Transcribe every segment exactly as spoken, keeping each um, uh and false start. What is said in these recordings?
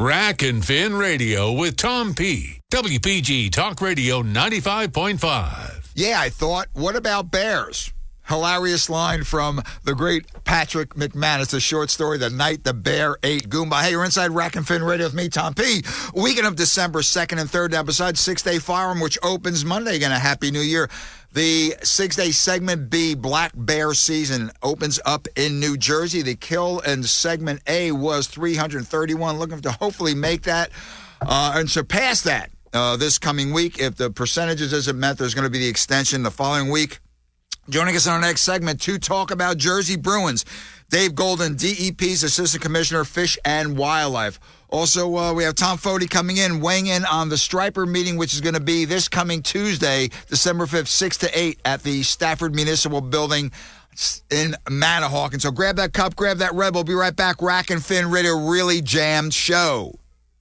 Rack and Fin Radio with Tom P. W P G Talk Radio ninety-five point five. Yeah, I thought, what about bears? Hilarious line from the great Patrick McManus, the short story, The Night the Bear Ate Goomba. Hey, you're inside Rack and Fin Radio with me, Tom P. Weekend of December second and third. Now, besides Six Day Firearm, which opens Monday, again, a Happy New Year. The six-day segment B, Black Bear season, opens up in New Jersey. The kill in segment A was three hundred thirty-one. Looking to hopefully make that uh, and surpass that uh, this coming week. If the percentages isn't met, there's going to be the extension the following week. Joining us in our next segment to talk about Jersey Bruins, Dave Golden, D E P's Assistant Commissioner, Fish and Wildlife. Also, uh, we have Tom Foti coming in, weighing in on the Striper meeting, which is going to be this coming Tuesday, December fifth, six to eight at the Stafford Municipal Building in Manahawk. And so grab that cup, grab that Red Bull. Be right back. Rack and Fin Radio, really jammed show.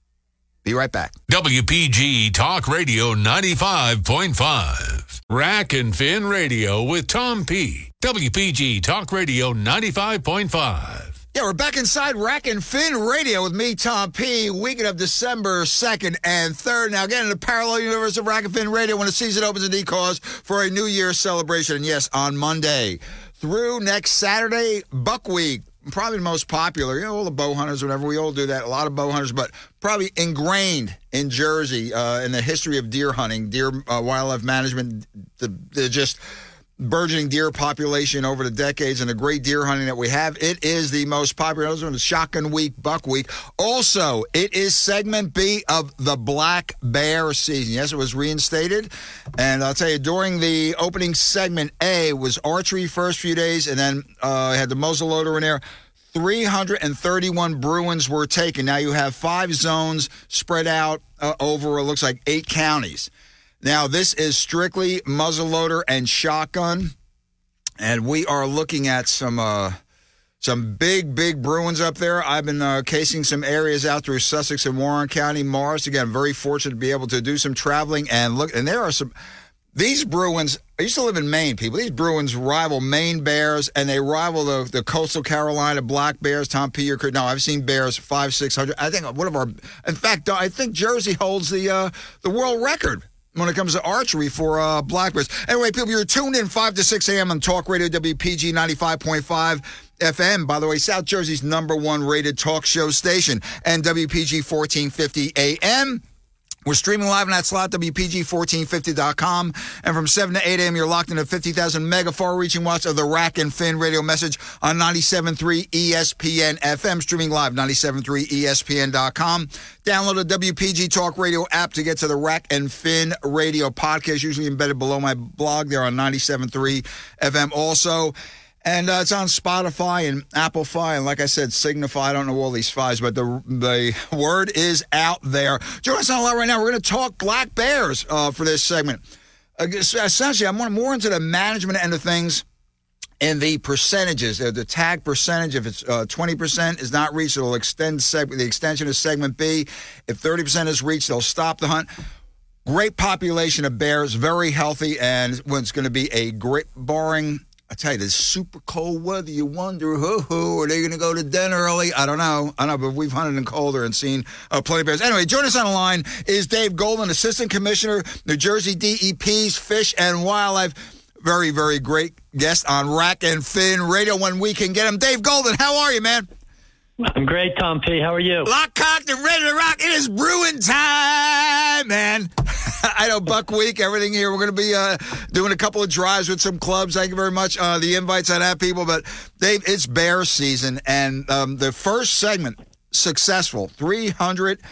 Be right back. W P G Talk Radio ninety-five point five. Rack and Fin Radio with Tom P. W P G Talk Radio ninety-five point five. Yeah, we're back inside Rack and Fin Radio with me, Tom P. Weekend of December second and third. Now, again, in the parallel universe of Rack and Fin Radio, when the season opens in D-Cause for a New Year's celebration. And yes, on Monday through next Saturday, Buck Week. Probably the most popular, you know, all the bow hunters, whatever, we all do that, a lot of bow hunters, but probably ingrained in Jersey uh, in the history of deer hunting, deer uh, wildlife management, the, the just burgeoning deer population over the decades and the great deer hunting that we have. It is the most popular. Those are the Shotgun Week, Buck Week. Also, it is segment B of the Black Bear season. Yes, it was reinstated. And I'll tell you, during the opening segment A was archery first few days, and then uh, had the muzzleloader in there. three hundred thirty-one Bruins were taken. Now you have five zones spread out uh, over, it looks like, eight counties. Now, this is strictly muzzleloader and shotgun, and we are looking at some uh, some big, big Bruins up there. I've been uh, casing some areas out through Sussex and Warren County, Morris. Again, very fortunate to be able to do some traveling and look. And there are some these Bruins. I used to live in Maine, people. These Bruins rival Maine Bears, and they rival the, the Coastal Carolina Black Bears. Tom P. Your, no, I've seen Bears five, six hundred. I think one of our. In fact, I think Jersey holds the uh, the world record when it comes to archery for uh, black bears. Anyway, people, you're tuned in five to six a.m. on Talk Radio W P G ninety-five point five F M. By the way, South Jersey's number one rated talk show station, and W P G fourteen fifty A M. We're streaming live on that slot, W P G fourteen fifty dot com. And from seven to eight a.m., you're locked into fifty thousand mega far-reaching watts of the Rack and Fin radio message on ninety-seven point three E S P N F M. Streaming live, ninety-seven point three E S P N dot com. Download the W P G Talk Radio app to get to the Rack and Fin radio podcast, usually embedded below my blog there on ninety-seven point three F M also. And uh, it's on Spotify and Apple Fi, and like I said, Signify. I don't know all these fives, but the the word is out there. Join us on a lot right now. We're going to talk black bears uh, for this segment. Uh, essentially, I'm more into the management end of things and the percentages. Uh, the tag percentage, if it's uh, twenty percent is not reached, it'll extend seg- the extension of segment B. If thirty percent is reached, they'll stop the hunt. Great population of bears, very healthy, and it's going to be a great, barring... I tell you, this super cold weather, you wonder, hoo-hoo, are they going to go to den early? I don't know. I don't know, but we've hunted in colder and seen uh, plenty of bears. Anyway, join us on the line is Dave Golden, Assistant Commissioner, New Jersey D E P's Fish and Wildlife. Very, very great guest on Rack and Fin Radio when we can get him. Dave Golden, how are you, man? I'm great, Tom P. How are you? Lock, cocked, and ready to rock. It is Bruin time, man. I know, Buck Week, everything here. We're going to be uh, doing a couple of drives with some clubs. Thank you very much. Uh, the invites on that, people. But, Dave, it's bear season, and um, the first segment, successful. three hundred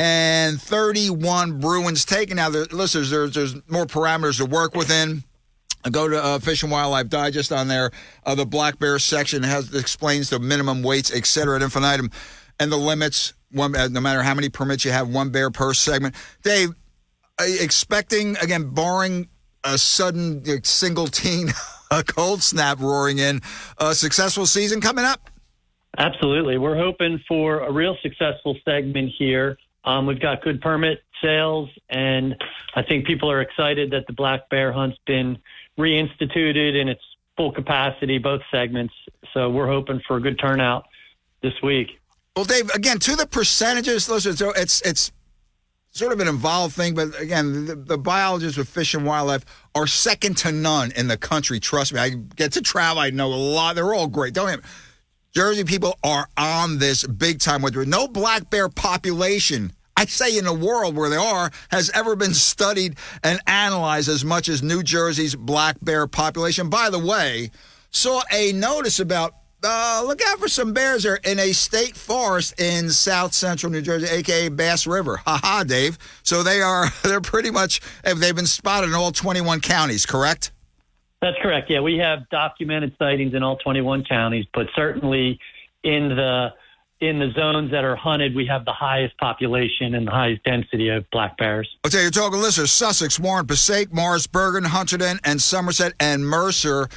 thirty-one Bruins taken. Now, the, listeners, there's, there's more parameters to work within. Go to uh, Fish and Wildlife Digest on there. Uh, the black bear section has explains the minimum weights, et cetera, ad infinitum, and the limits. One, uh, no matter how many permits you have, one bear per segment. Dave, uh, expecting, again, barring a sudden uh, single teen a cold snap roaring in, a successful season coming up? Absolutely. We're hoping for a real successful segment here. Um, we've got good permit sales, and I think people are excited that the black bear hunt's been reinstituted in its full capacity, both segments. So we're hoping for a good turnout this week. Well, Dave, again, to the percentages, listen, so it's it's sort of an involved thing, but again, the, the biologists of Fish and Wildlife are second to none in the country. Trust me, I get to travel. I know a lot. They're all great. Don't get me. Jersey people are on this big time. With no black bear population, I say in the world where they are, has ever been studied and analyzed as much as New Jersey's black bear population. By the way, saw a notice about Uh, look out for some bears there in a state forest in south central New Jersey, a k a. Bass River. Ha ha, Dave. So they are, they're pretty much, they've been spotted in all twenty-one counties, correct? That's correct. Yeah, we have documented sightings in all twenty-one counties, but certainly in the in the zones that are hunted, we have the highest population and the highest density of black bears. Okay, you're talking listeners, Sussex, Warren, Passaic, Morris, Bergen, Hunterdon, and Somerset, and Mercer.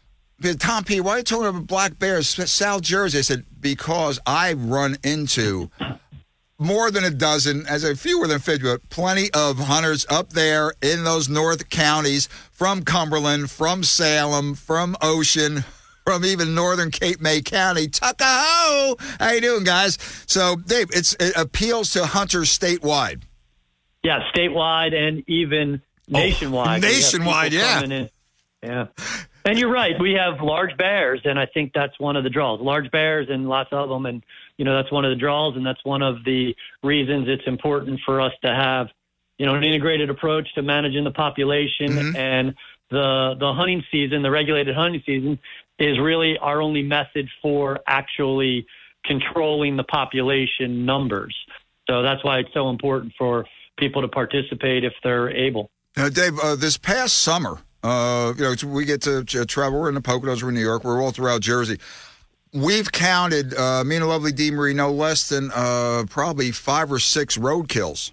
Tom P., why are you talking about black bears, South Jersey? I said, because I run into more than a dozen, as a fewer than fifty, but plenty of hunters up there in those north counties from Cumberland, from Salem, from Ocean, from even northern Cape May County. Tuckahoe! How you doing, guys? So, Dave, it's, it appeals to hunters statewide. Yeah, statewide and even nationwide. Oh, nationwide, yeah. Yeah. And you're right. We have large bears, and I think that's one of the draws. Large bears and lots of them, and, you know, that's one of the draws, and that's one of the reasons it's important for us to have, you know, an integrated approach to managing the population. Mm-hmm. And the the hunting season, the regulated hunting season, is really our only method for actually controlling the population numbers. So that's why it's so important for people to participate if they're able. Now, Dave, uh, this past summer, Uh, you know, we get to uh, travel. We're in the Poconos, we're in New York. We're all throughout Jersey. We've counted, uh, me and the lovely Dee Marie, no less than uh, probably five or six roadkills.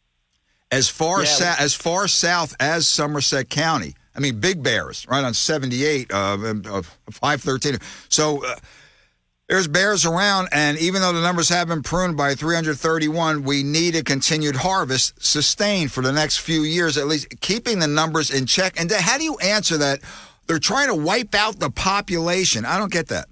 As far yeah. sa- as far south as Somerset County. I mean, big bears, right on seventy-eight, uh, uh, five thirteen. So uh, there's bears around, and even though the numbers have been pruned by three hundred thirty-one, we need a continued harvest sustained for the next few years, at least keeping the numbers in check. And how do you answer that? They're trying to wipe out the population. I don't get that.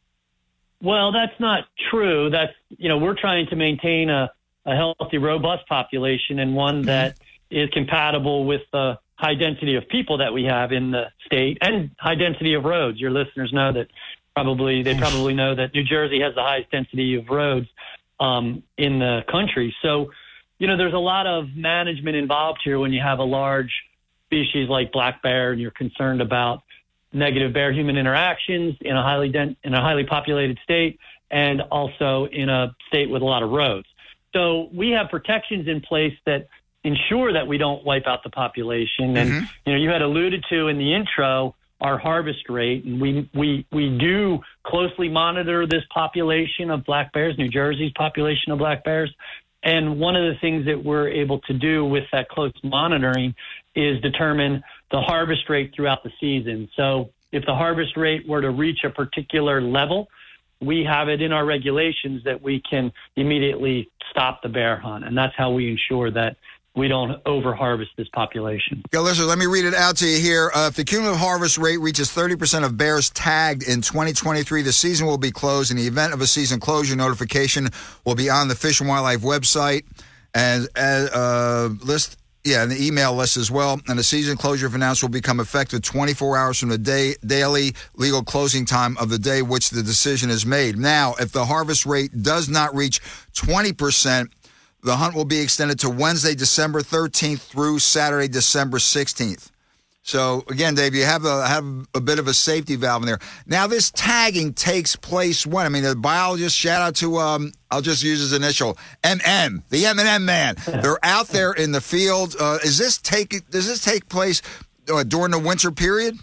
Well, that's not true. That's, you know, we're trying to maintain a, a healthy, robust population, and one that is compatible with the high density of people that we have in the state and high density of roads. Your listeners know that Probably they probably know that New Jersey has the highest density of roads um, in the country. So, you know, there's a lot of management involved here when you have a large species like black bear and you're concerned about negative bear-human interactions in a highly den- in a highly populated state, and also in a state with a lot of roads. So we have protections in place that ensure that we don't wipe out the population. And mm-hmm. you know, you had alluded to in the intro our harvest rate, and we, we, we do closely monitor this population of black bears, New Jersey's population of black bears. And one of the things that we're able to do with that close monitoring is determine the harvest rate throughout the season. So if the harvest rate were to reach a particular level, we have it in our regulations that we can immediately stop the bear hunt. And that's how we ensure that we don't over-harvest this population. Yeah, listen, let me read it out to you here. Uh, if the cumulative harvest rate reaches thirty percent of bears tagged in twenty twenty-three, the season will be closed. In the event of a season closure, notification will be on the Fish and Wildlife website and uh, list, yeah, and the email list as well. And the season closure, if announced, will become effective twenty-four hours from the day daily legal closing time of the day which the decision is made. Now, if the harvest rate does not reach twenty percent, the hunt will be extended to Wednesday, December thirteenth through Saturday, December sixteenth. So, again, Dave, you have a, have a bit of a safety valve in there. Now, this tagging takes place when? I mean, the biologist, shout out to, um, I'll just use his initial, M M, the M and M man. They're out there in the field. Uh, is this take, does this take place uh, during the winter period?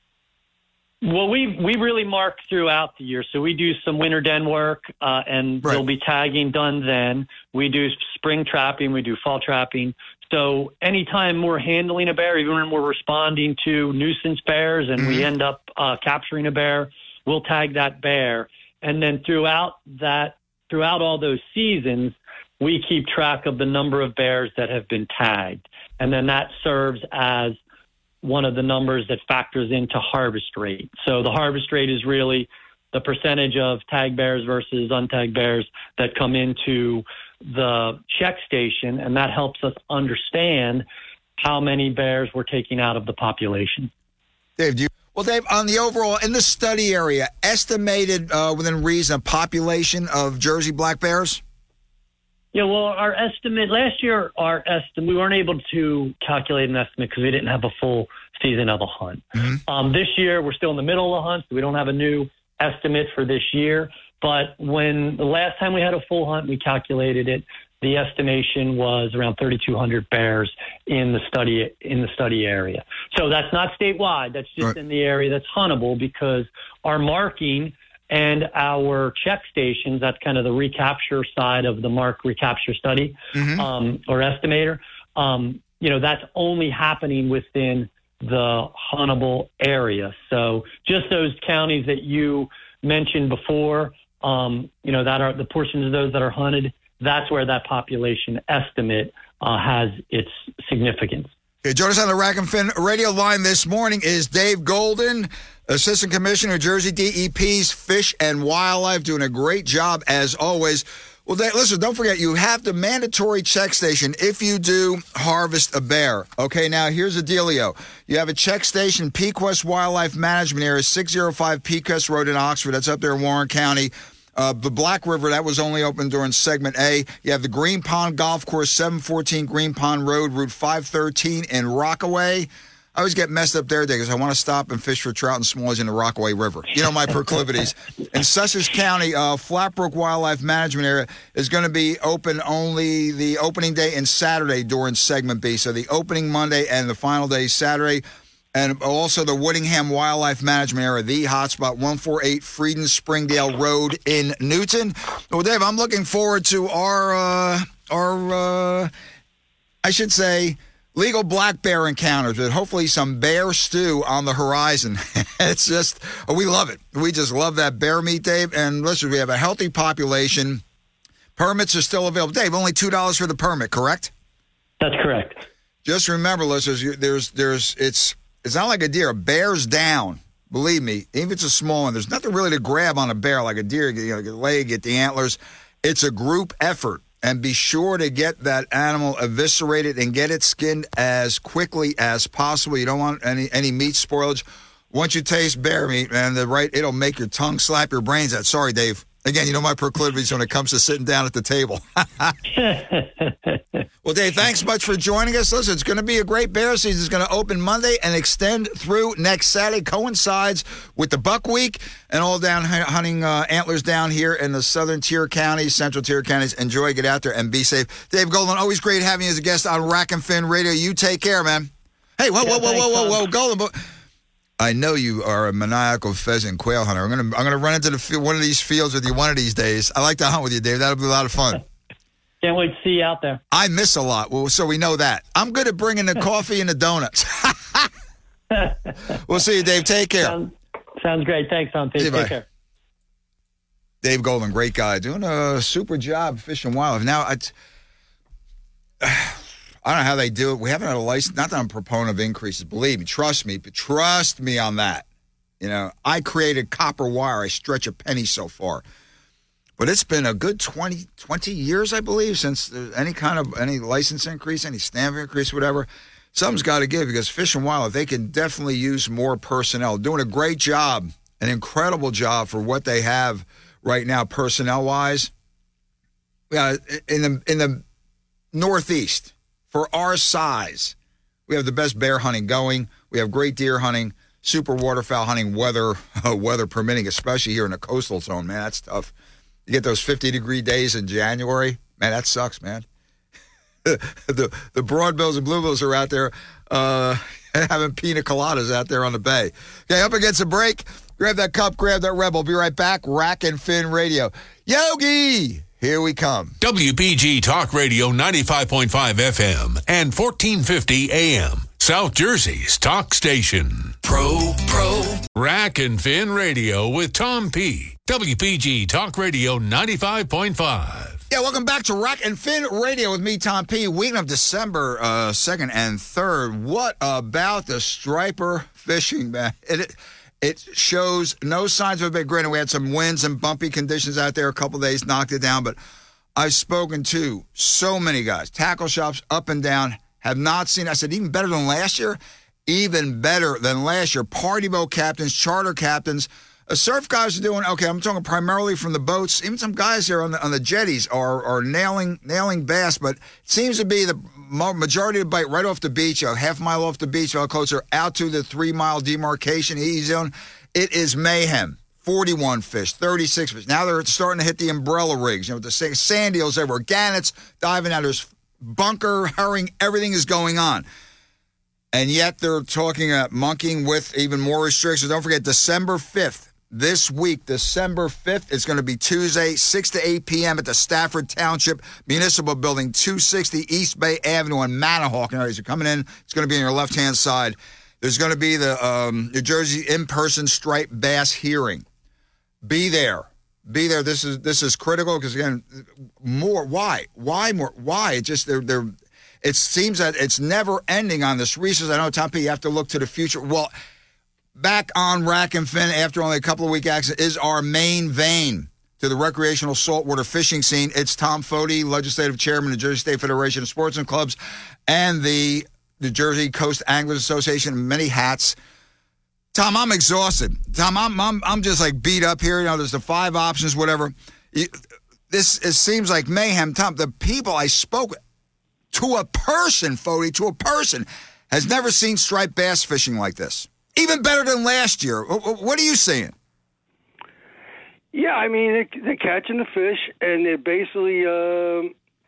Well, we we really mark throughout the year. So we do some winter den work, uh, and right. there'll be tagging done then. We do spring trapping. We do fall trapping. So anytime we're handling a bear, even when we're responding to nuisance bears and mm-hmm. we end up uh, capturing a bear, we'll tag that bear. And then throughout that, throughout all those seasons, we keep track of the number of bears that have been tagged. And then that serves as one of the numbers that factors into harvest rate. So the harvest rate is really the percentage of tag bears versus untagged bears that come into the check station, and that helps us understand how many bears we're taking out of the population. Dave, do you, well, Dave, on the overall, in the study area, estimated uh, within reason, population of Jersey black bears? Yeah, well, our estimate, last year, our estimate, we weren't able to calculate an estimate because we didn't have a full season of a hunt. Mm-hmm. Um, this year, we're still in the middle of the hunt, so we don't have a new estimate for this year. But when the last time we had a full hunt, we calculated it. The estimation was around thirty-two hundred bears in the study in the study area. So that's not statewide. That's just right. in the area that's huntable, because our marking and our check stations, that's kind of the recapture side of the mark recapture study, mm-hmm. um, or estimator. Um, you know, that's only happening within the huntable area. So just those counties that you mentioned before, um, you know, that are the portions of those that are hunted, that's where that population estimate uh, has its significance. Okay, join us on the Rack and Fin radio line this morning is Dave Golden, Assistant Commissioner, Jersey D E P's Fish and Wildlife, doing a great job as always. Well, Dave, listen, don't forget, you have the mandatory check station if you do harvest a bear. Okay, now here's the dealio. You have a check station, Pequest Wildlife Management Area, six oh five Pequest Road in Oxford. That's up there in Warren County. Uh, the Black River, that was only open during segment A. You have the Green Pond Golf Course, seven fourteen Green Pond Road, Route five thirteen in Rockaway. I always get messed up there because I want to stop and fish for trout and smallies in the Rockaway River. You know my proclivities. In Sussex County, uh, Flatbrook Wildlife Management Area is going to be open only the opening day and Saturday during segment B. So the opening Monday and the final day Saturday. And also the Woodingham Wildlife Management Area, the hotspot, one forty-eight Frieden Springdale Road in Newton. Well, Dave, I'm looking forward to our, uh, our uh, I should say, legal black bear encounters, but hopefully some bear stew on the horizon. It's just, we love it. We just love that bear meat, Dave. And listen, we have a healthy population. Permits are still available. Dave, only two dollars for the permit, correct? That's correct. Just remember, listeners, there's, there's, it's, It's not like a deer. A bear's down. Believe me, even if it's a small one, there's nothing really to grab on a bear like a deer. You know, get the leg, get the antlers. It's a group effort. And be sure to get that animal eviscerated and get it skinned as quickly as possible. You don't want any, any meat spoilage. Once you taste bear meat, man, the right, it'll make your tongue slap your brains out. Sorry, Dave. Again, you know my proclivities when it comes to sitting down at the table. Well, Dave, thanks much for joining us. Listen, it's going to be a great bear season. It's going to open Monday and extend through next Saturday. Coincides with the Buck Week and all down hunting uh, antlers down here in the southern tier counties, central tier counties. Enjoy, get out there, and be safe. Dave Golden, always great having you as a guest on Rack and Fin Radio. You take care, man. Hey, whoa, whoa, whoa, whoa, whoa, whoa, Golden. I know you are a maniacal pheasant quail hunter. I'm gonna I'm gonna run into the field, one of these fields with you one of these days. I like to hunt with you, Dave. That'll be a lot of fun. Can't wait to see you out there. I miss a lot, well, so we know that. I'm good at bringing the coffee and the donuts. We'll see you, Dave. Take care. Sounds, sounds great. Thanks, Tom. Take, take care. Dave Golden, great guy, doing a super job fishing wildlife. Now, I. I don't know how they do it. We haven't had a license. Not that I'm a proponent of increases. Believe me, trust me, but trust me on that. You know, I created copper wire. I stretch a penny so far. But it's been a good twenty, twenty years, I believe, since there's any kind of any license increase, any stamp increase, whatever. Something's got to give, because Fish and Wildlife, they can definitely use more personnel. Doing a great job, an incredible job for what they have right now, personnel-wise. Yeah, in the in the Northeast. For our size, we have the best bear hunting going. We have great deer hunting, super waterfowl hunting, weather uh, weather permitting, especially here in the coastal zone. Man, that's tough. You get those fifty-degree days in January. Man, that sucks, man. the the broadbills and bluebills are out there uh, having pina coladas out there on the bay. Okay, up against a break. Grab that cup, grab that Rebel. Be right back. Rack and Fin Radio. Yogi! Here we come. W P G Talk Radio ninety-five point five F M and fourteen fifty A M. South Jersey's talk station. Pro, pro. Rack and Fin Radio with Tom P. W P G Talk Radio ninety-five point five. Yeah, welcome back to Rack and Fin Radio with me, Tom P. Week of December uh, second and third. What about the striper fishing, man? It, It shows no signs of a big grin. We had some winds and bumpy conditions out there a couple of days, knocked it down. But I've spoken to so many guys, tackle shops up and down, have not seen, I said, even better than last year, even better than last year. Party boat captains, charter captains, uh, surf guys are doing okay. I'm talking primarily from the boats. Even some guys here on the on the jetties are are nailing nailing bass, but it seems to be the majority of the bite right off the beach, a half mile off the beach, well closer out to the three mile demarcation E zone. It is mayhem. forty-one fish, thirty-six fish. Now they're starting to hit the umbrella rigs. You know, the sand eels everywhere, gannets diving out. There's bunker, herring, everything is going on. And yet they're talking about monkeying with even more restrictions. Don't forget, December fifth, this week, December fifth, it's going to be Tuesday, six to eight p.m. at the Stafford Township Municipal Building, two sixty East Bay Avenue in Manahawkin. You're coming in, it's going to be on your left-hand side. There's going to be the um, New Jersey in-person striped bass hearing. Be there. Be there. This is this is critical because, again, more. Why? Why more? Why? It just, they're, they're, it seems that it's never ending on this research. I know, Tom P., you have to look to the future. Well, back on Rack and Fin after only a couple of week accident is our main vein to the recreational saltwater fishing scene. It's Tom Foti, Legislative Chairman of the Jersey State Federation of Sports and Clubs, and the New Jersey Coast Anglers Association, many hats. Tom, I'm exhausted. Tom, I'm I'm I'm just like beat up here. You know, there's the five options, whatever. You, this it seems like mayhem. Tom, the people I spoke to a person, Foti, to a person, has never seen striped bass fishing like this. Even better than last year. What are you seeing? Yeah, I mean, they're, they're catching the fish, and they're basically, uh,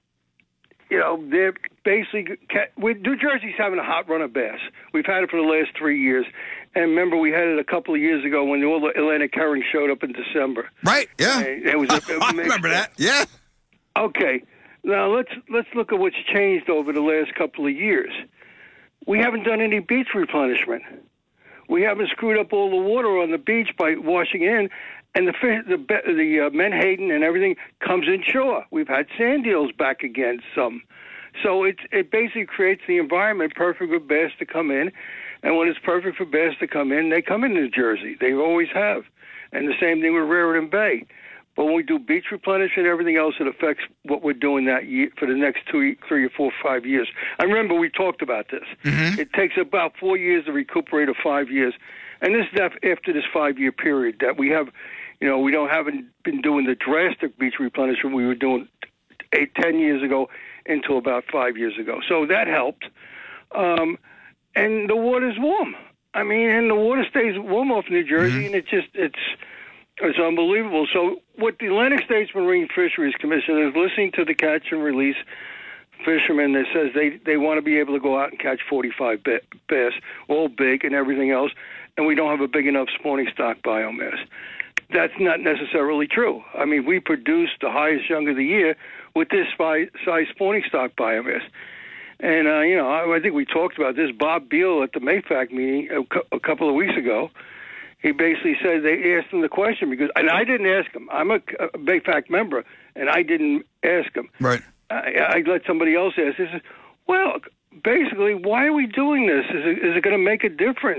you know, they're basically, New Jersey's having a hot run of bass. We've had it for the last three years. And remember, we had it a couple of years ago when all the Atlantic herring showed up in December. Right, yeah. And it was a, it I remember that, yeah. Okay, now let's let's look at what's changed over the last couple of years. We haven't done any beach replenishment. We haven't screwed up all the water on the beach by washing in, and the fish, the the uh, menhaden and everything comes inshore. We've had sand eels back again, some. So it it basically creates the environment perfect for bass to come in, and when it's perfect for bass to come in, they come in New Jersey. They always have, and the same thing with Raritan Bay. But when we do beach replenishment and everything else, it affects what we're doing that year for the next two, three or four, five years. I remember we talked about this. Mm-hmm. It takes about four years to recuperate, or five years, and this is after this five-year period that we have. You know, we don't haven't been doing the drastic beach replenishment we were doing eight, ten years ago until about five years ago. So that helped, um, and the water's warm. I mean, and the water stays warm off New Jersey, mm-hmm. and it just it's. It's unbelievable. So what the Atlantic States Marine Fisheries Commission is listening to the catch and release fishermen that says they, they want to be able to go out and catch forty-five bass, all big and everything else, and we don't have a big enough spawning stock biomass. That's not necessarily true. I mean, we produce the highest young of the year with this size spawning stock biomass. And, uh, you know, I, I think we talked about this. Bob Beal at the MAFAC meeting a, a couple of weeks ago, he basically said they asked him the question because, and I didn't ask him. I'm a, a B A F A C member, and I didn't ask him. Right. I, I let somebody else ask. He said, well, basically, why are we doing this? Is it, is it going to make a difference?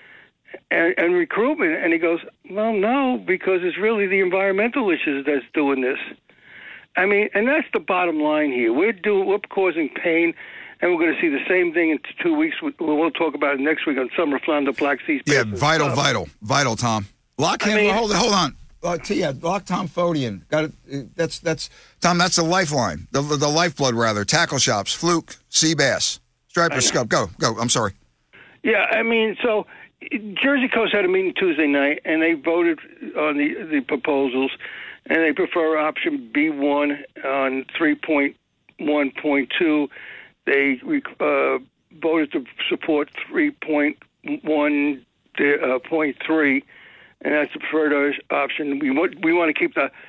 And, and recruitment. And he goes, well, no, because it's really the environmental issues that's doing this. I mean, and that's the bottom line here. We're doing, we're causing pain. And we're going to see the same thing in two weeks. We'll talk about it next week on Summer Flounder Black Sea. Yeah, vital, uh, vital, vital, Tom. Lock him. I mean, hold, hold on. Uh, yeah, lock Tom Foti in. Got it. That's that's Tom. That's the lifeline. The the lifeblood rather. Tackle shops, fluke, sea bass, striper, scup. Go, go. I'm sorry. Yeah, I mean, so Jersey Coast had a meeting Tuesday night, and they voted on the the proposals, and they prefer option B one on three point one point two. They uh, voted to support three point one point three, and that's the preferred option. We want we want to keep the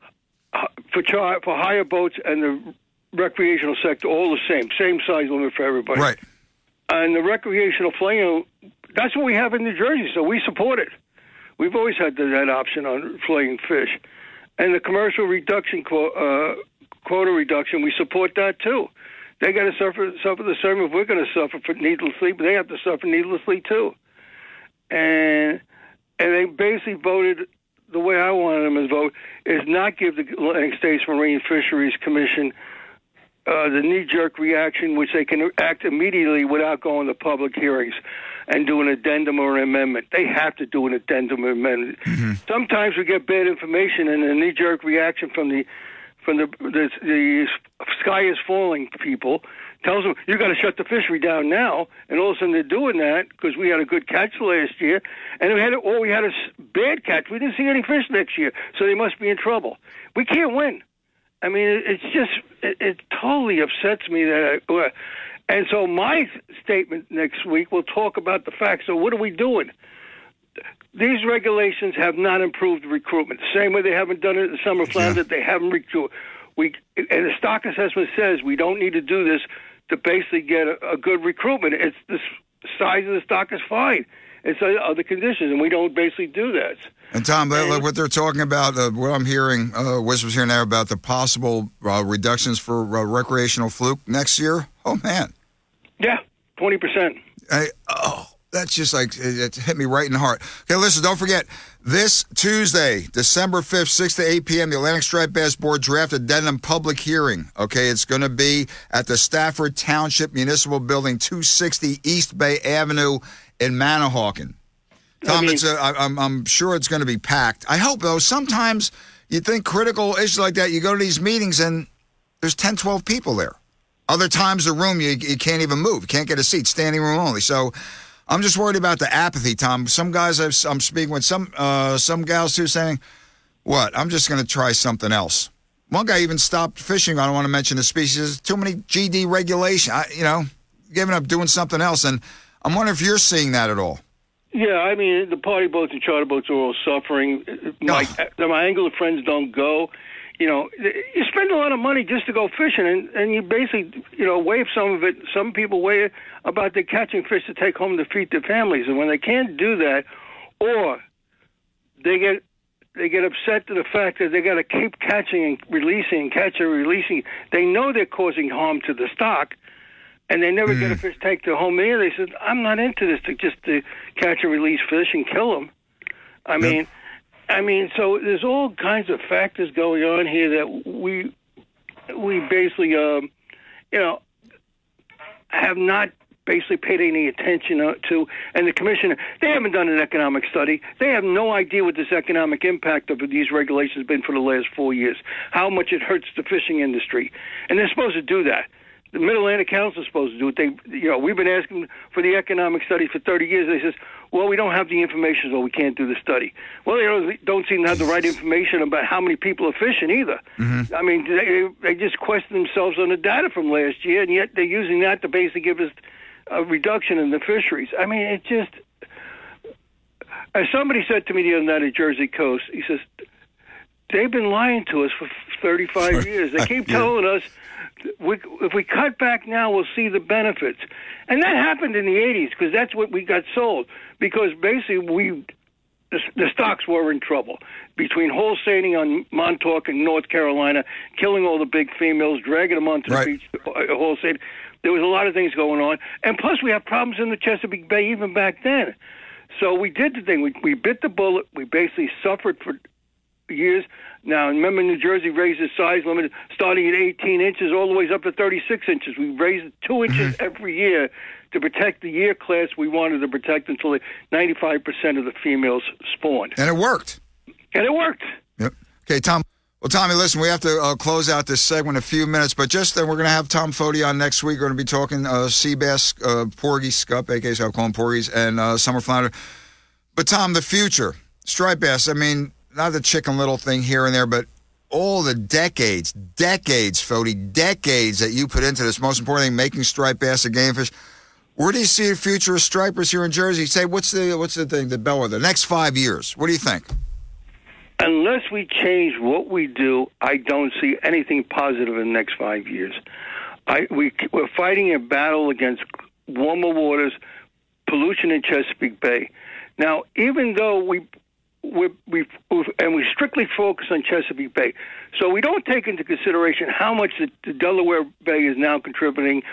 for char, for higher boats and the recreational sector all the same, same size limit for everybody. Right. And the recreational filleting, that's what we have in New Jersey, so we support it. We've always had that option on filleting fish, and the commercial reduction uh, quota reduction, we support that too. They got to suffer suffer the same if we're going to suffer for needlessly, but they have to suffer needlessly too. And and they basically voted the way I wanted them to vote, is not give the Atlantic States Marine Fisheries Commission uh, the knee-jerk reaction, which they can act immediately without going to public hearings and do an addendum or an amendment. They have to do an addendum or amendment. Mm-hmm. Sometimes we get bad information and a knee-jerk reaction from the from the the, the sky is falling people tells them, you got to shut the fishery down now, and all of a sudden they're doing that because we had a good catch last year, and we had a, or we had a bad catch. We didn't see any fish next year, so they must be in trouble. We can't win. I mean, it, it's just, it, it totally upsets me that I, uh, and so my statement next week will talk about the facts. So what are we doing? These regulations have not improved recruitment. Same way they haven't done it in the summer flounder, yeah. They haven't recruited. We, and the stock assessment says we don't need to do this to basically get a, a good recruitment. It's the size of the stock is fine. It's other conditions, and we don't basically do that. And Tom, and, what they're talking about, uh, what I'm hearing, uh, whispers here now about the possible uh, reductions for uh, recreational fluke next year. Oh man, yeah, twenty percent. I, oh, that's just like it, it hit me right in the heart. Okay, listen, don't forget this Tuesday, December fifth, six to eight p.m. The Atlantic Striped Bass Board Draft Addendum public hearing. Okay, it's going to be at the Stafford Township Municipal Building, two sixty East Bay Avenue in Manahawkin. Tom, I mean, it's a, I, I'm, I'm sure it's going to be packed. I hope, though, sometimes you think critical issues like that, you go to these meetings and there's ten, twelve people there. Other times the room, you, you can't even move. You can't get a seat, standing room only. So I'm just worried about the apathy, Tom. Some guys I've, I'm speaking with, some uh, some gals too, saying, what, I'm just going to try something else. One guy even stopped fishing. I don't want to mention the species. Too many G D regulation, I, you know, giving up doing something else. And I'm wondering if you're seeing that at all. Yeah, I mean, the party boats and charter boats are all suffering. My, oh. my angler friends don't go. You know, you spend a lot of money just to go fishing, and, and you basically, you know, waive some of it. Some people waive about their catching fish to take home to feed their families. And when they can't do that, or they get they get upset to the fact that they got to keep catching and releasing, catching and releasing, they know they're causing harm to the stock, and they never mm. get a fish take to home there. They said, I'm not into this to just to catch and release fish and kill them. I yep. mean, I mean, so there's all kinds of factors going on here that we we basically, um, you know, have not basically paid any attention to. And the commission, they haven't done an economic study. They have no idea what this economic impact of these regulations has been for the last four years, how much it hurts the fishing industry. And they're supposed to do that. The Mid-Atlantic Council is supposed to do it. They, you know, we've been asking for the economic study for thirty years. They says, well, we don't have the information, so we can't do the study. Well, they don't, don't seem to have the right information about how many people are fishing either. Mm-hmm. I mean, they, they just question themselves on the data from last year, and yet they're using that to basically give us a reduction in the fisheries. I mean, it just... As somebody said to me the other night at Jersey Coast, he says, they've been lying to us for thirty-five years. They keep yeah. telling us, We, if we cut back now, we'll see the benefits. And that happened in the eighties because that's what we got sold. Because basically we, the, the stocks were in trouble. Between wholesaling on Montauk and North Carolina, killing all the big females, dragging them onto right. the beach, uh, wholesale. There was a lot of things going on. And plus we have problems in the Chesapeake Bay even back then. So we did the thing. We, we bit the bullet. We basically suffered for years. Now, remember, New Jersey raised the size limit starting at eighteen inches all the way up to thirty-six inches. We raised it two inches mm-hmm. every year to protect the year class we wanted to protect until ninety-five percent of the females spawned. And it worked. And it worked. Yep. Okay, Tom. Well, Tommy, listen, we have to uh, close out this segment in a few minutes, but just then we're going to have Tom Foti on next week. We're going to be talking uh, sea bass, uh, porgy, scup, a k a. so I call them porgies, and uh, summer flounder. But, Tom, the future, striped bass, I mean, not the Chicken Little thing here and there, but all the decades, decades, Foti, decades that you put into this, most important thing, making striped bass a game fish. Where do you see the future of stripers here in Jersey? Say, what's the what's the thing, the bellwether, the next five years? What do you think? Unless we change what we do, I don't see anything positive in the next five years. I, we, we're fighting a battle against warmer waters, pollution in Chesapeake Bay. Now, even though we we we and we strictly focus on Chesapeake Bay, so we don't take into consideration how much the, the Delaware Bay is now contributing,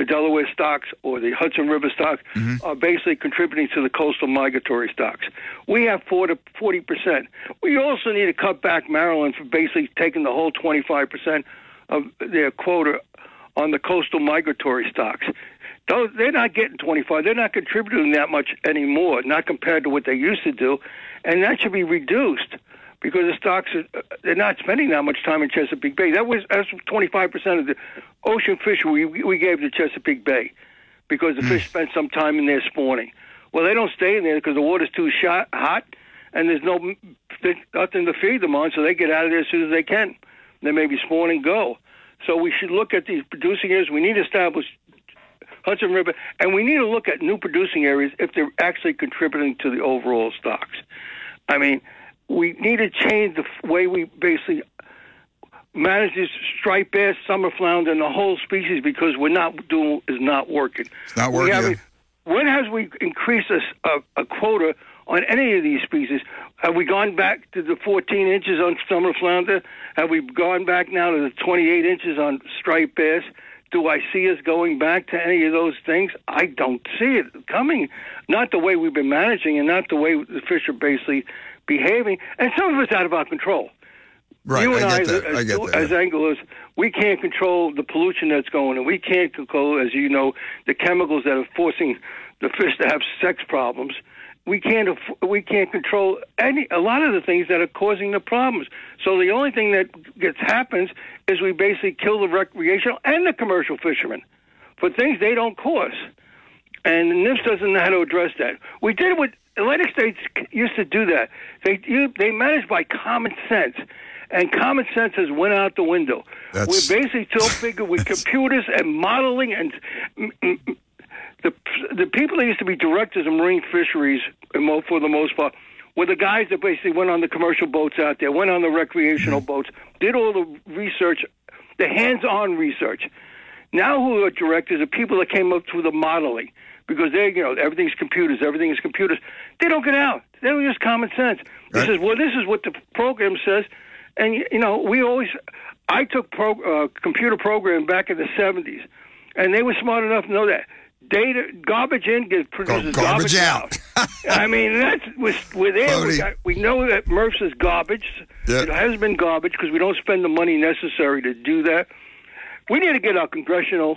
the Delaware stocks or the Hudson River stocks mm-hmm. are basically contributing to the coastal migratory stocks. We have forty percent. We also need to cut back Maryland for basically taking the whole twenty-five percent of their quota on the coastal migratory stocks. Those, they're not getting twenty-five. They're not contributing that much anymore, not compared to what they used to do, and that should be reduced because the stocks are, they're not spending that much time in Chesapeake Bay. That was that's twenty-five percent of the ocean fish we we gave to Chesapeake Bay because the mm. fish spent some time in there spawning. Well, they don't stay in there because the water's too shot, hot, and there's no there's nothing to feed them on, so they get out of there as soon as they can. They maybe spawn and go. So we should look at these producing areas. We need to establish Hudson River, and we need to look at new producing areas if they're actually contributing to the overall stocks. I mean, we need to change the way we basically manage this striped bass, summer flounder, and the whole species because we're not doing is not working. It's not working. We when has we increased a, a, a quota on any of these species? Have we gone back to the fourteen inches on summer flounder? Have we gone back now to the twenty-eight inches on striped bass? Do I see us going back to any of those things? I don't see it coming. Not the way we've been managing and not the way the fish are basically behaving. And some of it's out of our control. Right, you and I I, get that. as, I get that. as anglers, we can't control the pollution that's going on. We can't control, as you know, the chemicals that are forcing the fish to have sex problems. We can't we can't control any a lot of the things that are causing the problems. So the only thing that gets happens is we basically kill the recreational and the commercial fishermen for things they don't cause. And N I M S doesn't know how to address that. We did what Atlantic States used to do that. They you, they managed by common sense. And common sense has went out the window. That's... We're basically so big with computers and modeling and the the people that used to be directors of marine fisheries, for the most part, were the guys that basically went on the commercial boats out there, went on the recreational boats, did all the research, the hands-on research. Now who are directors are people that came up through the modeling because they, you know, everything's computers, everything is computers. They don't get out. They don't use common sense. Right. They says, well, this is what the program says. And, you know, we always, I took pro, uh, computer program back in the seventies, and they were smart enough to know that. Data, garbage in gets produces garbage, garbage out. out. I mean, that's we're, we're there. We, got, we know that M R F is garbage. Yep. It has been garbage because we don't spend the money necessary to do that. We need to get our congressional,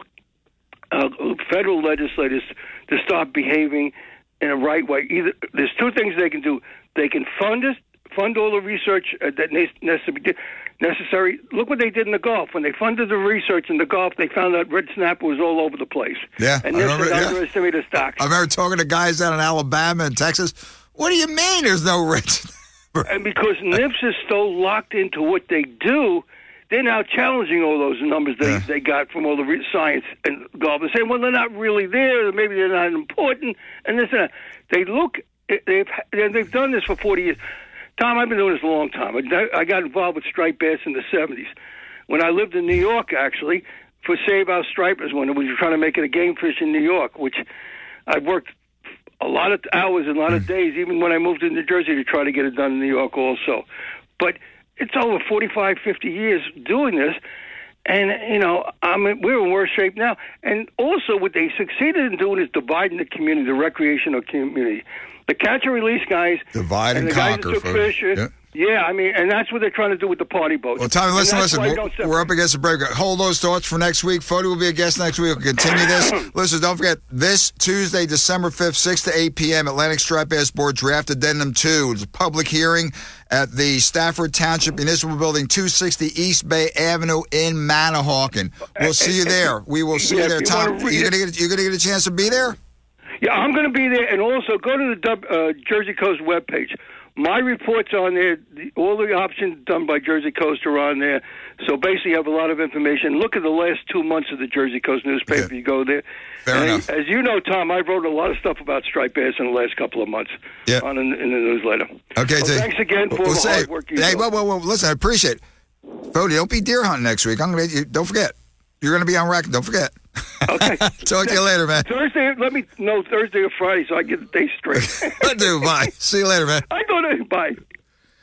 uh, federal legislators to start behaving in a right way. Either there's two things they can do. They can fund us, fund all the research uh, that necessary. Necessary. Look what they did in the Gulf. When they funded the research in the Gulf, they found out red snapper was all over the place. Yeah, and I this remember, would yeah. underestimate the stocks. I remember talking to guys down in Alabama and Texas. What do you mean there's no red snapper? And because N I M S is so locked into what they do, they're now challenging all those numbers they, yeah. they got from all the re- science and Gulf. They're saying, well, they're not really there. Maybe they're not important. And this and that. They look. They've they've done this for forty years. Tom, I've been doing this a long time. I got involved with striped bass in the seventies. When I lived in New York, actually, for Save Our Stripers, when we were trying to make it a game fish in New York, which I worked a lot of hours and a lot of days, even when I moved to New Jersey to try to get it done in New York also. But it's over forty-five, fifty years doing this, and, you know, I mean, we're in worse shape now. And also what they succeeded in doing is dividing the community, the recreational community. The catch and release guys, divide and, and the conquer. guys that took fish, yeah. yeah, I mean, and that's what they're trying to do with the party boats. Well, Tommy, listen, listen, we're, we're up against the break. Hold those thoughts for next week. Fody will be a guest next week. We'll continue this. Listen, don't forget, this Tuesday, December fifth, six to eight p.m., Atlantic Striped Bass Board Draft Addendum two. It's a public hearing at the Stafford Township Municipal Building, two sixty East Bay Avenue in Manahawkin. We'll see you there. We will see yeah, you there, Tom. You're going to get a chance to be there? Yeah, I'm going to be there, and also go to the uh, Jersey Coast webpage. My report's on there. The, all the options done by Jersey Coast are on there. So basically, you have a lot of information. Look at the last two months of the Jersey Coast newspaper. Okay. You go there. Fair and enough. As you know, Tom, I wrote a lot of stuff about striped bass in the last couple of months yep. on in, in the newsletter. Okay, so thanks again for we'll the say, hard work you Hey, do. well, well, well, listen, I appreciate it. Fody, don't be deer hunting next week. I'm going to. Don't forget. You're going to be on rack. Don't forget. Okay. Talk to you later, man. Thursday, let me know Thursday or Friday so I get the day straight. I do. Bye. See you later, man. I go to bye.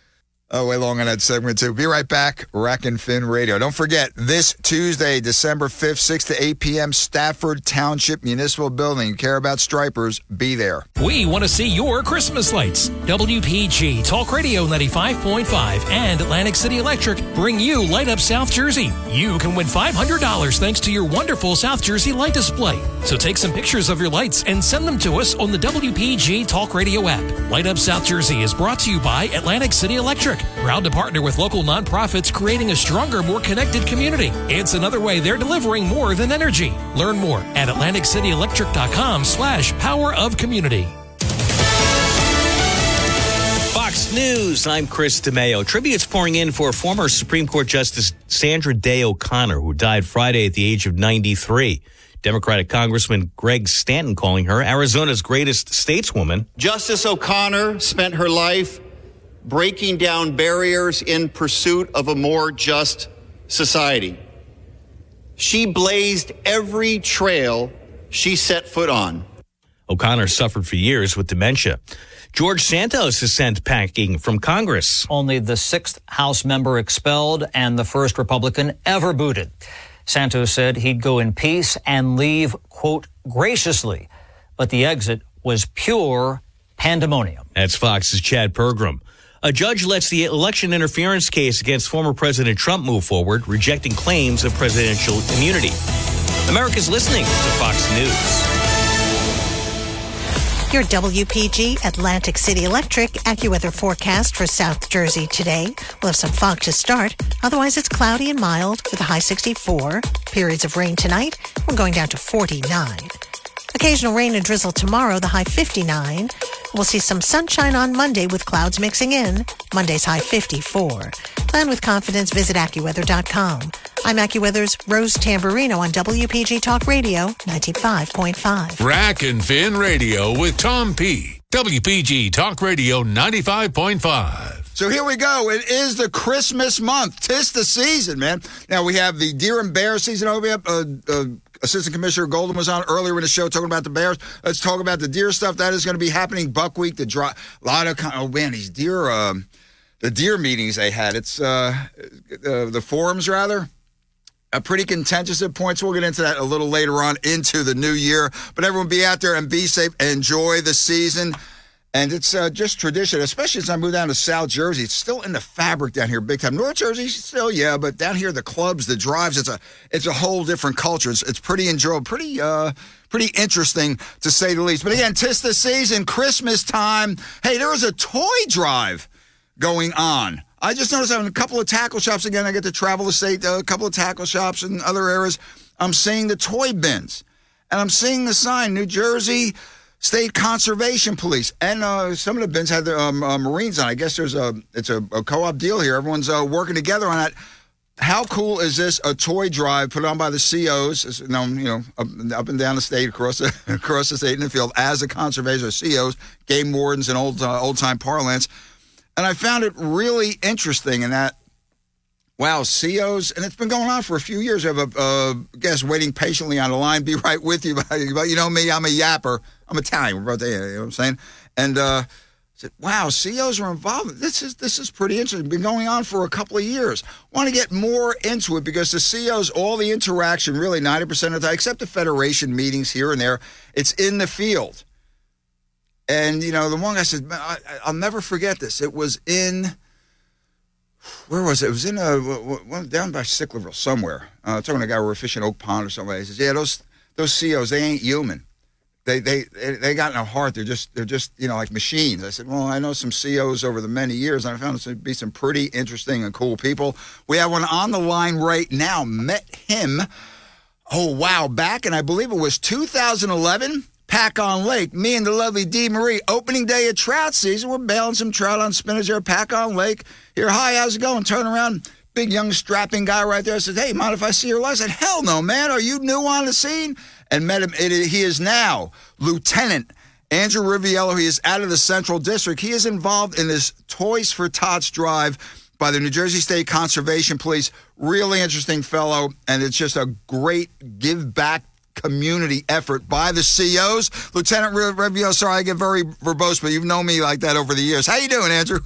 Oh, way long on that segment, too. Be right back. Rack and Fin Radio. Don't forget, this Tuesday, December fifth, six to eight p.m., Stafford Township Municipal Building. You care about stripers, be there. We want to see your Christmas lights. W P G Talk Radio ninety-five point five and Atlantic City Electric bring you Light Up South Jersey. You can win five hundred dollars thanks to your wonderful South Jersey light display. So take some pictures of your lights and send them to us on the W P G Talk Radio app. Light Up South Jersey is brought to you by Atlantic City Electric. Proud to partner with local nonprofits creating a stronger, more connected community. It's another way they're delivering more than energy. Learn more at atlantic city electric dot com slash power of community. Fox News, I'm Chris DeMeo. Tributes pouring in for former Supreme Court Justice Sandra Day O'Connor, who died Friday at the age of ninety-three. Democratic Congressman Greg Stanton calling her Arizona's greatest stateswoman. Justice O'Connor spent her life breaking down barriers in pursuit of a more just society. She blazed every trail she set foot on. O'Connor suffered for years with dementia. George Santos is sent packing from Congress. Only the sixth House member expelled and the first Republican ever booted. Santos said he'd go in peace and leave, quote, graciously. But the exit was pure pandemonium. That's Fox's Chad Pergram. A judge lets the election interference case against former President Trump move forward, rejecting claims of presidential immunity. America's listening to Fox News. Your W P G Atlantic City Electric AccuWeather forecast for South Jersey today. We'll have some fog to start. Otherwise, it's cloudy and mild with a high sixty-four. Periods of rain tonight. We're going down to forty-nine. Occasional rain and drizzle tomorrow, the high fifty-nine. We'll see some sunshine on Monday with clouds mixing in. Monday's high fifty-four. Plan with confidence. Visit AccuWeather dot com. I'm AccuWeather's Rose Tamburino on W P G Talk Radio ninety-five point five. Rack and Fin Radio with Tom P. W P G Talk Radio ninety-five point five. So here we go. It is the Christmas month. 'Tis the season, man. Now we have the deer and bear season over here. Uh, uh, Assistant Commissioner Golden was on earlier in the show talking about the bears. Let's talk about the deer stuff. That is going to be happening Buck Week. The dry, a lot of, oh man, these deer, um, the deer meetings they had. It's uh, uh, the forums rather. Uh, pretty contentious at points. We'll get into that a little later on into the new year. But everyone be out there and be safe. Enjoy the season. And it's uh, just tradition, especially as I move down to South Jersey. It's still in the fabric down here big time. North Jersey, still, yeah, but down here, the clubs, the drives, it's a it's a whole different culture. It's, it's pretty enjoyable, pretty uh, pretty interesting, to say the least. But again, 'tis the season, Christmas time. Hey, there was a toy drive going on. I just noticed I'm in a couple of tackle shops. Again, I get to travel the state, uh, a couple of tackle shops in other areas. I'm seeing the toy bins, and I'm seeing the sign, New Jersey State Conservation Police, and uh, some of the bins had the um, uh, Marines on. I guess there's a it's a, a co-op deal here. Everyone's uh, working together on that. How cool is this? A toy drive put on by the C Os, known, you know, up, up and down the state, across the across the state in the field, as a conservation, or C Os, game wardens in old uh, old time parlance. And I found it really interesting in that, wow, C Os, and it's been going on for a few years. I have a uh, guest waiting patiently on the line. Be right with you. But you know me, I'm a yapper. I'm Italian. We're both there, you know what I'm saying? And uh, I said, wow, C Os are involved. This is this is pretty interesting. Been going on for a couple of years. Want to get more into it because the C Os, all the interaction, really ninety percent of the time, except the Federation meetings here and there, it's in the field. And, you know, the one guy said, I, I'll never forget this. It was in... Where was it? It was in a well, down by Sicklerville somewhere. Uh, talking to a guy we were fishing Oak Pond or something. He says, "Yeah, those those C Os, they ain't human. They they they got no heart. They're just they're just you know like machines." I said, "Well, I know some C Os over the many years, and I found it to be some pretty interesting and cool people." We have one on the line right now. Met him. Oh wow, back in I believe it was two thousand eleven. Pack on Lake, me and the lovely Dee Marie, opening day of trout season. We're bailing some trout on spinners there at Pack on Lake. Here, hi, how's it going? Turn around, big young strapping guy right there. I said, hey, mind if I see your license? I said, hell no, man. Are you new on the scene? And met him. It, he is now Lieutenant Andrew Riviello. He is out of the Central District. He is involved in this Toys for Tots drive by the New Jersey State Conservation Police. Really interesting fellow, and it's just a great give back community effort by the C Os. Lieutenant Riviello, sorry I get very verbose, but you've known me like that over the years. How you doing, Andrew?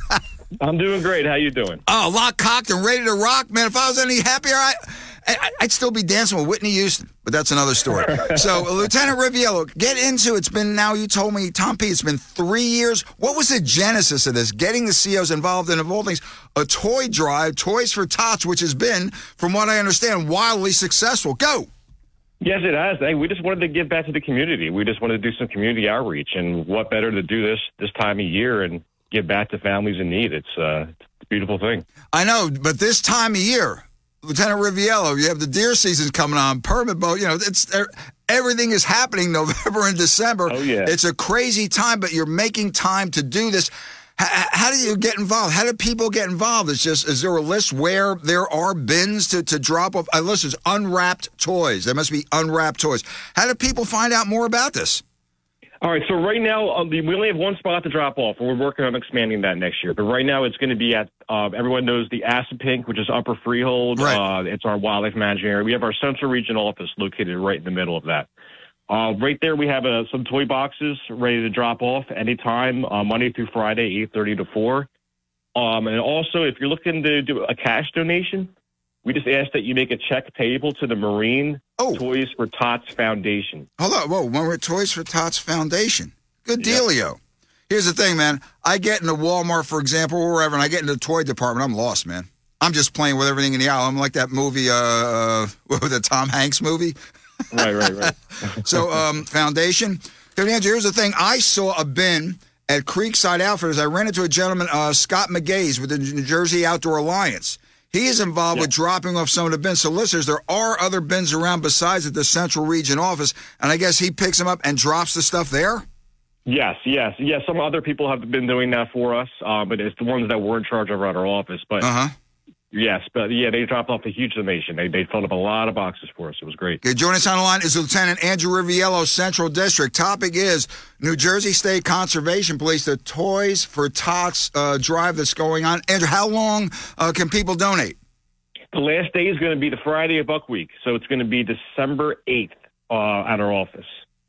I'm doing great. How you doing? Oh, lock, cocked, and ready to rock, man. If I was any happier, I, I, I'd still be dancing with Whitney Houston, but that's another story. So, Lieutenant Riviello, get into it. It's been now, you told me, Tom P., it's been three years. What was the genesis of this? Getting the C Os involved in, of all things, a toy drive, Toys for Tots, which has been, from what I understand, wildly successful. Go. Yes, it has. Hey, we just wanted to give back to the community. We just wanted to do some community outreach, and what better to do this this time of year and give back to families in need. It's, uh, it's a beautiful thing. I know, but this time of year, Lieutenant Riviello, you have the deer season coming on, permit boat, you know, it's everything is happening November and December. Oh, yeah. It's a crazy time, but you're making time to do this. How, how do you get involved? How do people get involved? It's just, is there a list where there are bins to, to drop off? A list is unwrapped toys. There must be unwrapped toys. How do people find out more about this? All right, so right now, um, we only have one spot to drop off, and we're working on expanding that next year. But right now, it's going to be at, uh, everyone knows the Assunpink, which is Upper Freehold. Right. Uh, it's our wildlife management area. We have our Central Region office located right in the middle of that. Uh, right there, we have uh, some toy boxes ready to drop off anytime, uh, Monday through Friday, eight thirty to four. Um, and also, if you're looking to do a cash donation, we just ask that you make a check payable to the Marine oh. Toys for Tots Foundation. Hold on. Whoa, Marine Toys for Tots Foundation. Good dealio. Yep. Here's the thing, man. I get into Walmart, for example, or wherever, and I get into the toy department. I'm lost, man. I'm just playing with everything in the aisle. I'm like that movie, uh, uh the Tom Hanks movie. Right, right, right. So, um, Foundation. Andrew, here's the thing. I saw a bin at Creekside Outfitters. I ran into a gentleman, uh, Scott McGaze, with the New Jersey Outdoor Alliance. He is involved yeah. with dropping off some of the bins. So, listeners, there are other bins around besides at the Central Region office, and I guess he picks them up and drops the stuff there? Yes, yes, yes. Some other people have been doing that for us, uh, but it's the ones that we're in charge of at our office. But uh-huh. Yes, but yeah, they dropped off a huge donation. They they filled up a lot of boxes for us. It was great. Okay, joining us on the line is Lieutenant Andrew Riviello, Central District. Topic is New Jersey State Conservation Police, the Toys for Tots uh, drive that's going on. Andrew, how long uh, can people donate? The last day is going to be the Friday of Buck Week, so it's going to be December eighth uh, at our office.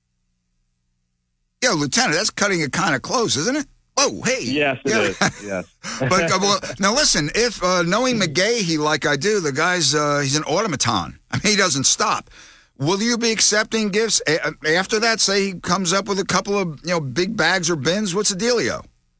Yeah, Lieutenant, that's cutting it kind of close, isn't it? Oh, hey. Yes, it yeah. is. Yes. But uh, well, now listen, if uh, knowing McGahee like I do, the guy's uh, he's an automaton. I mean, he doesn't stop. Will you be accepting gifts a- after that? Say he comes up with a couple of you know big bags or bins. What's the dealio?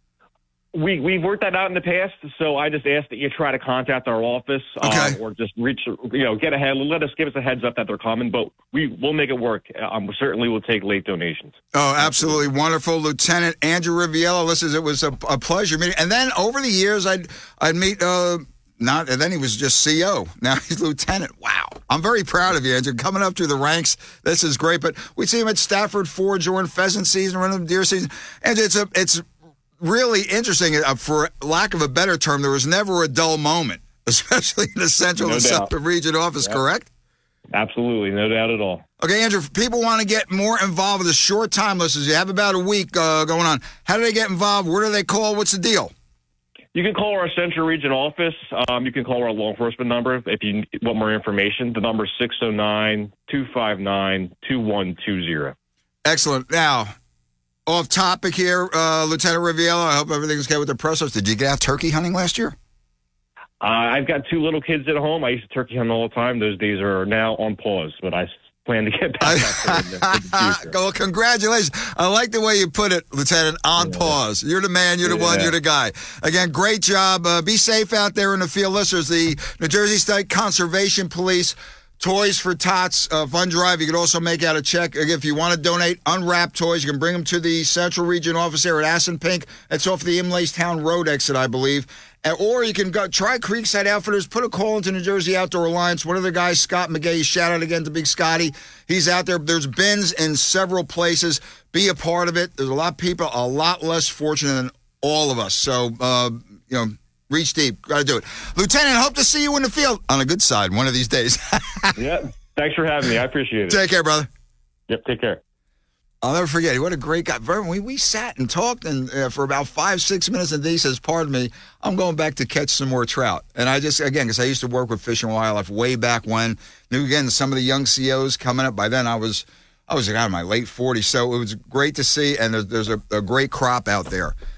We we've worked that out in the past, so I just ask that you try to contact our office, okay. uh, or just reach, you know, get ahead, let us give us a heads up that they're coming. But we will make it work. Um, certainly, we'll take late donations. Oh, absolutely wonderful, Lieutenant Andrew Riviello. Listen, it was a, a pleasure meeting. And then over the years, I'd I'd meet. Uh, Not, and then he was just C O. Now he's lieutenant. Wow. I'm very proud of you, Andrew. Coming up through the ranks, this is great. But we see him at Stafford Forge during pheasant season, running deer season. And it's a, it's really interesting. For lack of a better term, there was never a dull moment, especially in the Central no and Southern Region office, yep. Correct? Absolutely. No doubt at all. Okay, Andrew, if people want to get more involved with the short time listeners, you have about a week uh, going on. How do they get involved? Where do they call? What's the deal? You can call our Central Region office. Um, you can call our law enforcement number if you want more information. The number is six oh nine, two five nine, two one two zero. Excellent. Now, off topic here, uh, Lieutenant Riviello, I hope everything's okay with the process. Did you get out turkey hunting last year? Uh, I've got two little kids at home. I used to turkey hunt all the time. Those days are now on pause, but I plan to get back out there in the, in the future. Well, congratulations. I like the way you put it, Lieutenant, on yeah. pause. You're the man, you're the yeah. one, you're the guy. Again, great job. Uh, be safe out there in the field. Listeners, the New Jersey State Conservation Police Toys for Tots uh, fund drive. You can also make out a check. If you want to donate unwrapped toys, you can bring them to the Central Region office here at Assunpink. That's off the Imlaystown Road exit, I believe. Or you can go try Creekside Outfitters, put a call into New Jersey Outdoor Alliance. One of the guys, Scott McGahee, shout out again to Big Scotty. He's out there. There's bins in several places. Be a part of it. There's a lot of people, a lot less fortunate than all of us. So, uh, you know, reach deep. Got to do it. Lieutenant, hope to see you in the field on a good side one of these days. Yeah. Thanks for having me. I appreciate it. Take care, brother. Yep. Take care. I'll never forget. What a great guy. We, we sat and talked and uh, for about five, six minutes, and he says, pardon me, I'm going back to catch some more trout. And I just, again, because I used to work with Fish and Wildlife way back when, knew, again, some of the young C Os coming up. By then, I was I was out in my late forties, so it was great to see, and there's, there's a, a great crop out there.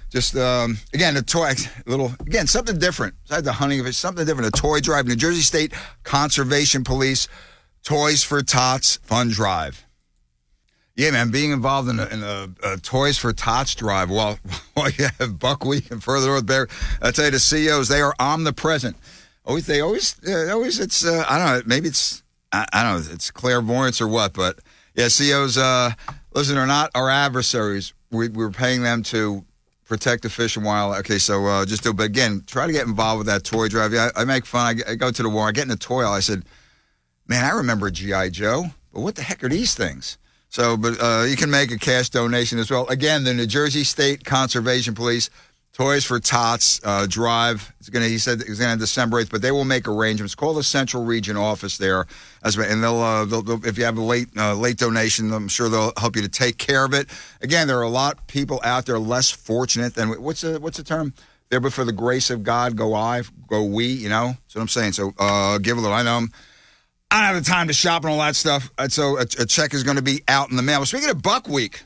Just, um, again, a toy, a little, again, something different. Besides the hunting of it, something different. A toy drive. New Jersey State Conservation Police, Toys for Tots Fun Drive. Yeah, man, being involved in a, in a, a Toys for Tots drive while, while you have Buckwheat and further north Bear. I tell you, the C E Os, they are omnipresent. Always, they always, uh, always, it's, uh, I don't know, maybe it's, I, I don't know, it's clairvoyance or what, but yeah, C E Os, uh, listen, they're not our adversaries. We, we're paying them to protect the fish and wildlife. Okay, so uh, just do, but again, try to get involved with that toy drive. Yeah, I, I make fun. I, get, I go to the war. I get in the toy aisle. I said, man, I remember G I. Joe, but what the heck are these things? So, but uh, you can make a cash donation as well. Again, the New Jersey State Conservation Police, Toys for Tots uh, drive. It's gonna. He said it's gonna end December eighth, but they will make arrangements. Call the Central Region office there, as and they'll, uh, they'll, they'll if you have a late uh, late donation, I'm sure they'll help you to take care of it. Again, there are a lot of people out there less fortunate than what's the what's the term? There, but for the grace of God, go I, go we. You know, that's what I'm saying. So uh, give a little. I know I'm, I don't have the time to shop and all that stuff. And so a, a check is going to be out in the mail. Speaking of Buck Week,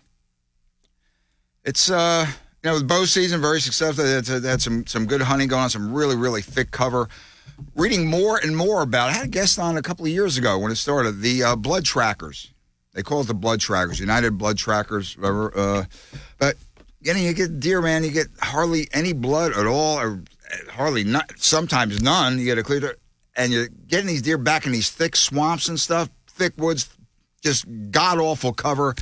it's uh. You know, with bow season, very successful. They had some, some good hunting going on, some really, really thick cover. Reading more and more about it. I had a guest on a couple of years ago when it started, the uh, blood trackers. They call it the blood trackers, United Blood Trackers, whatever. Uh, but, you know, you get deer, man, you get hardly any blood at all, or hardly not, sometimes none. You get a clear, and you're getting these deer back in these thick swamps and stuff, thick woods, just god-awful cover.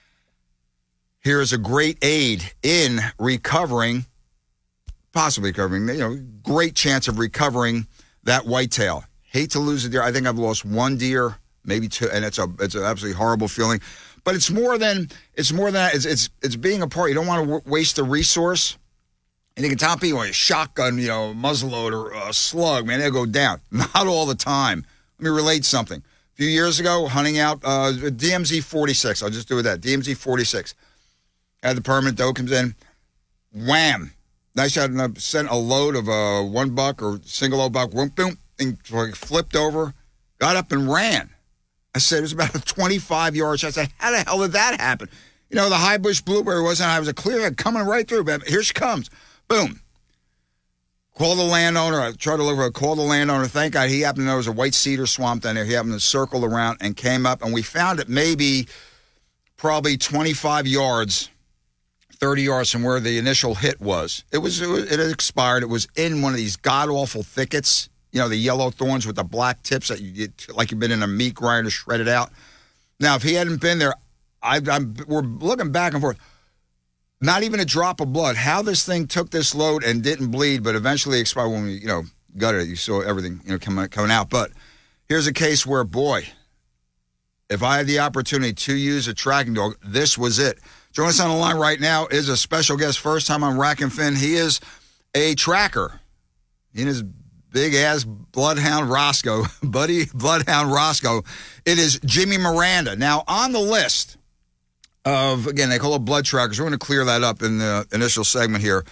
Here is a great aid in recovering, possibly recovering, you know, great chance of recovering that whitetail. Hate to lose a deer. I think I've lost one deer, maybe two, and it's a it's an absolutely horrible feeling. But it's more than it's more than that. It's it's it's being a part. You don't want to w- waste the resource. And you can tell people a shotgun, you know, muzzleloader, or a slug, man, they'll go down. Not all the time. Let me relate something. A few years ago, hunting out uh, D M Z forty-six. I'll just do it that D M Z forty-six. Had the permit, doe comes in, wham. Nice shot, and I sent a load of a uh, one buck or single load buck, boom, boom, and flipped over, got up and ran. I said, it was about a twenty-five yard shot. I said, how the hell did that happen? You know, the high bush blueberry wasn't, I was a clear head coming right through, but here she comes. Boom. Call the landowner. I tried to look for a call the landowner. Thank God he happened to know there was a white cedar swamp down there. He happened to circle around and came up, and we found it maybe probably twenty-five yards, thirty yards from where the initial hit was. It was, it was, it had expired. It was in one of these god-awful thickets, you know, the yellow thorns with the black tips that you get, like you've been in a meat grinder, shredded out. Now, if he hadn't been there, I, I'm, we're looking back and forth. Not even a drop of blood. How this thing took this load and didn't bleed, but eventually expired when we, you know, gutted it. You saw everything, you know, coming, coming out. But here's a case where, boy, if I had the opportunity to use a tracking dog, this was it. Joining us on the line right now is a special guest, first time on Rack and Fin. He is a tracker. In his big-ass bloodhound Roscoe, buddy bloodhound Roscoe, it is Jimmy Miranda. Now, on the list of, again, they call it blood trackers. We're going to clear that up in the initial segment here.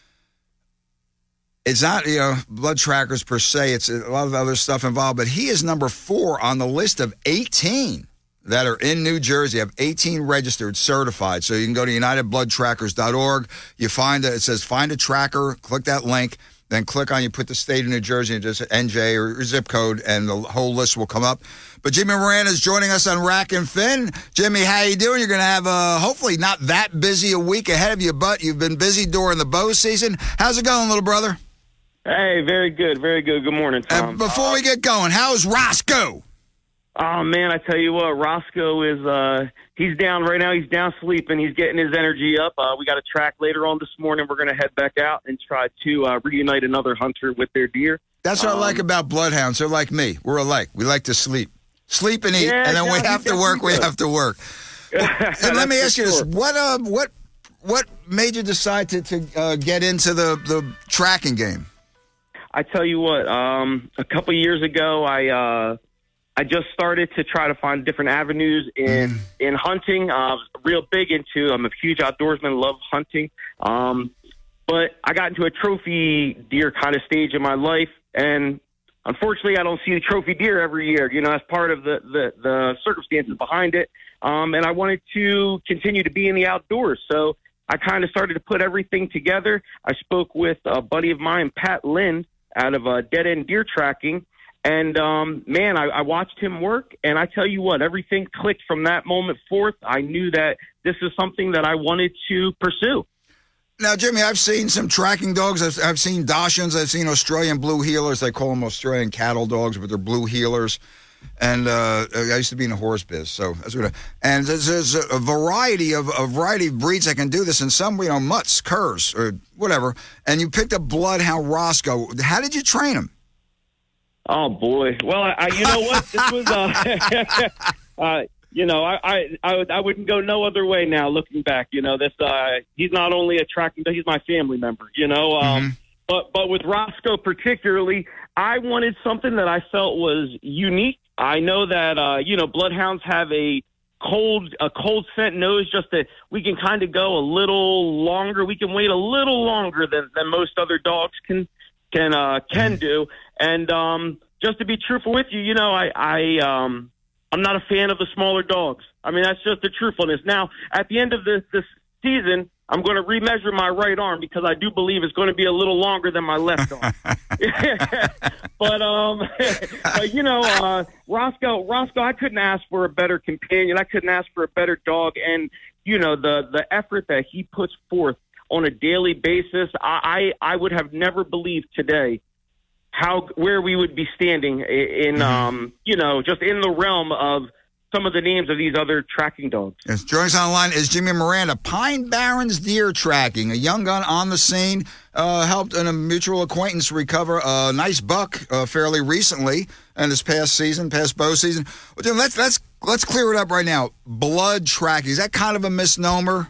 It's not, you know, blood trackers per se. It's a lot of other stuff involved, but he is number four on the list of eighteen that are in New Jersey. Have eighteen registered, certified. So you can go to united blood trackers dot org. You find it. It says find a tracker. Click that link. Then click on, you put the state of New Jersey and just N J or zip code, and the whole list will come up. But Jimmy Miranda is joining us on Rack and Fin. Jimmy, how you doing? You're going to have, uh, hopefully, not that busy a week ahead of you, but you've been busy during the bow season. How's it going, little brother? Hey, very good, very good. Good morning, Tom. Uh, before uh, we get going, how's Roscoe? Oh, man, I tell you what, Roscoe is, uh, he's down right now. He's down sleeping. He's getting his energy up. Uh, we got a track later on this morning. We're going to head back out and try to uh, reunite another hunter with their deer. That's what um, I like about bloodhounds. They're like me. We're alike. We like to sleep. Sleep and eat, yeah, and then we have to work, we have to work. Well, and let me ask you this. What uh, what what made you decide to, to uh, get into the, the tracking game? I tell you what, um, a couple years ago, I uh, I just started to try to find different avenues in, mm. in hunting. Uh, I was real big into, I'm a huge outdoorsman, love hunting. Um, but I got into a trophy deer kind of stage in my life, and unfortunately, I don't see the trophy deer every year. You know, that's part of the, the, the circumstances behind it. Um, and I wanted to continue to be in the outdoors. So I kind of started to put everything together. I spoke with a buddy of mine, Pat Lind, out of uh, Dead End Deer Tracking. And, um, man, I, I watched him work, and I tell you what, everything clicked from that moment forth. I knew that this is something that I wanted to pursue. Now, Jimmy, I've seen some tracking dogs. I've, I've seen Dachshunds. I've seen Australian blue heelers. They call them Australian cattle dogs, but they're blue heelers. And uh, I used to be in the horse biz, so that's what. I, and there's, there's a variety of a variety of breeds that can do this, and some, you know, mutts, curs, or whatever. And you picked up Bloodhound Roscoe. How did you train him? Oh boy! Well, I, I you know what? This was, uh, uh, you know, I, I, I, would, I wouldn't go no other way now. Looking back, you know, this uh, he's not only a tracking, he's my family member. You know, um, mm-hmm. but but with Roscoe particularly, I wanted something that I felt was unique. I know that uh, you know, bloodhounds have a cold a cold scent nose, just that we can kind of go a little longer. We can wait a little longer than, than most other dogs can can uh, can do. And um, just to be truthful with you, you know, I, I um, I'm not a fan of the smaller dogs. I mean, that's just the truthfulness. Now, at the end of this this season, I'm going to remeasure my right arm because I do believe it's going to be a little longer than my left arm. but um, but you know, uh, Roscoe, Roscoe, I couldn't ask for a better companion. I couldn't ask for a better dog. And you know, the the effort that he puts forth on a daily basis, I I, I would have never believed today how where we would be standing in, mm-hmm. um, you know, just in the realm of some of the names of these other tracking dogs. Yes, joining us online is Jimmy Miranda, Pine Barrens Deer Tracking, a young gun on the scene, uh, helped a mutual acquaintance recover a nice buck uh, fairly recently in this past season, past bow season. Well, Jim, let's let's let's clear it up right now. Blood tracking, is that kind of a misnomer?